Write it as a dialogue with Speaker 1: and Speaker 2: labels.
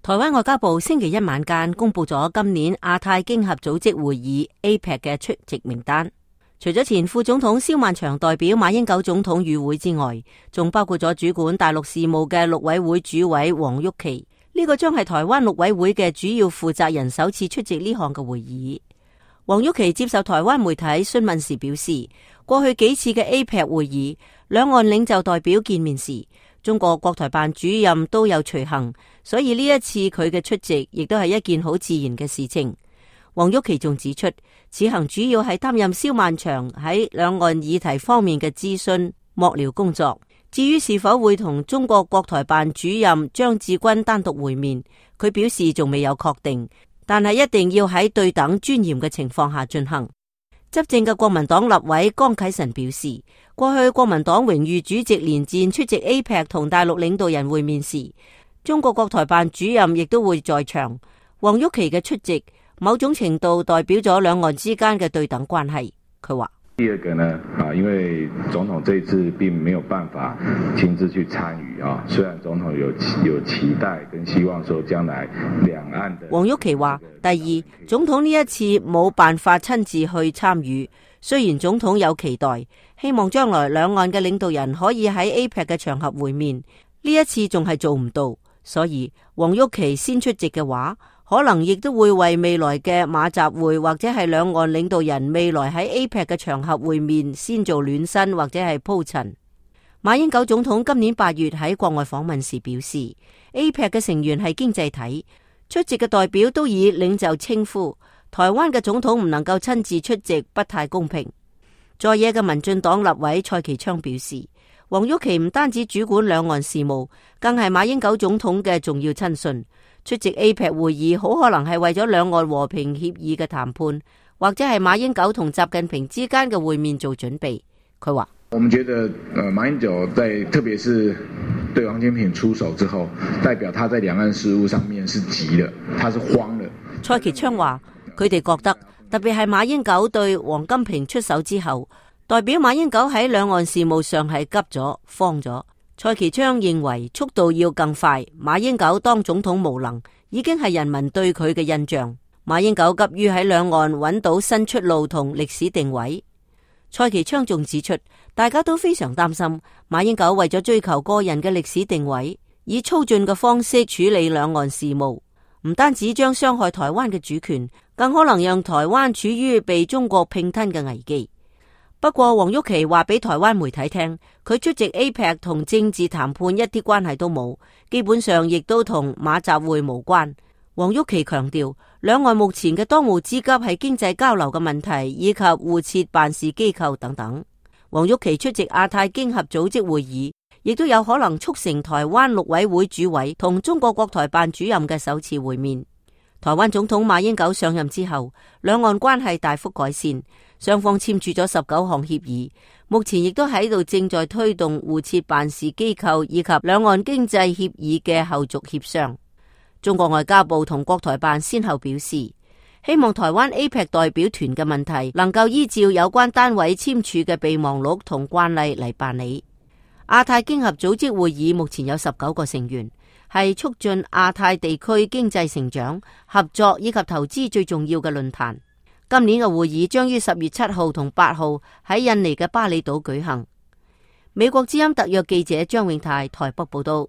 Speaker 1: 台灣外交部星期一晚間公布咗今年亞太經合組織會議 APEC 嘅出席名單，除咗前副總統蕭萬長代表馬英九總統與會之外，仲包括咗主管大陸事務嘅陸委會主委黃郁琪。呢個將係台灣陸委會嘅主要負責人首次出席呢項嘅會議。黃郁琪接受台灣媒體詢問時表示，過去幾次嘅 APEC 會議，兩岸領袖代表見面時，中國國台辦主任都有隨行，所以呢一次佢嘅出席亦都係一件好自然嘅事情。黃郁琪仲指出，此行主要係擔任蕭萬長喺兩岸議題方面嘅諮詢幕僚工作。至於是否會同中國國台辦主任張志軍單獨會面，佢表示仲未有確定，但係一定要喺對等尊嚴嘅情況下進行。執政嘅國民黨立委江啟臣表示，過去國民黨榮譽主席連戰出席 APEC 同大陸領導人會面時，中國國台辦主任亦都會在場。黃郁琪嘅出席，某種程度代表咗兩岸之間嘅對等關係。佢話：
Speaker 2: 第二個呢，因為總統這一次並沒有辦法親自去參與啊，雖然總統有期待跟希望說將來兩岸的。
Speaker 1: 黃郁琪話：第二，總統呢一次冇辦法親自去參與，雖然總統有期待，希望將來兩岸嘅領導人可以喺 APEC 嘅場合會面，呢一次仲係做唔到，所以黃郁琪先出席嘅話，可能亦都會為未來嘅馬習會或者係兩岸領導人未來喺 APEC 嘅場合會面先做暖身或者係鋪陳。馬英九總統今年8月喺國外訪問時表示， APEC 嘅成員係經濟體，出席嘅代表都以領袖稱呼，台灣嘅總統唔能夠親自出席不太公平。在野嘅民進黨立委蔡其昌表示，黃郁琪唔單止主管兩岸事務，更係馬英九總統嘅重要親信。出席 APEC 會議好可能係為咗兩岸和平協議嘅談判，或者係馬英九同習近平之間嘅會面做準備。佢話：
Speaker 3: 我們覺得馬英九在特別是對王金平出手之後，代表他在兩岸事務上面是急了，他是慌了。
Speaker 1: 蔡其昌話：佢哋覺得特別係馬英九對王金平出手之後，代表馬英九喺兩岸事務上係急咗、慌咗。蔡其昌認為速度要更快，馬英九當總統無能，已經係人民對佢嘅印象。馬英九急於喺兩岸揾到新出路同歷史定位。蔡其昌仲指出，大家都非常擔心馬英九為咗追求個人嘅歷史定位，以操縱嘅方式處理兩岸事務，唔單止將傷害台灣嘅主權，更可能讓台灣處於被中國併吞嘅危機。不過黃郁琪話俾台灣媒體聽，佢出席 APEC 同政治談判一啲關係都冇，基本上亦都同馬習會無關。黃郁琪強調，兩岸目前嘅當務之急係經濟交流嘅問題，以及互設辦事機構等等。黃郁琪出席亞太經合組織會議，亦都有可能促成台灣陸委會主委同中國國台辦主任嘅首次會面。台灣總統馬英九上任之後，兩岸關係大幅改善，雙方簽署咗19項協議，目前亦都喺度正在推動互設辦事機構以及兩岸經濟協議嘅後續協商。中國外交部同國台辦先後表示，希望台灣 APEC 代表團嘅問題能夠依照有關單位簽署嘅備忘錄同慣例嚟辦理。亞太經合組織會議目前有19個成員，係促進亞太地區經濟成長、合作以及投資最重要嘅論壇。今年嘅會議將於10月7號同8號喺印尼嘅巴厘島舉行。美國之音特約記者張永泰台北報道。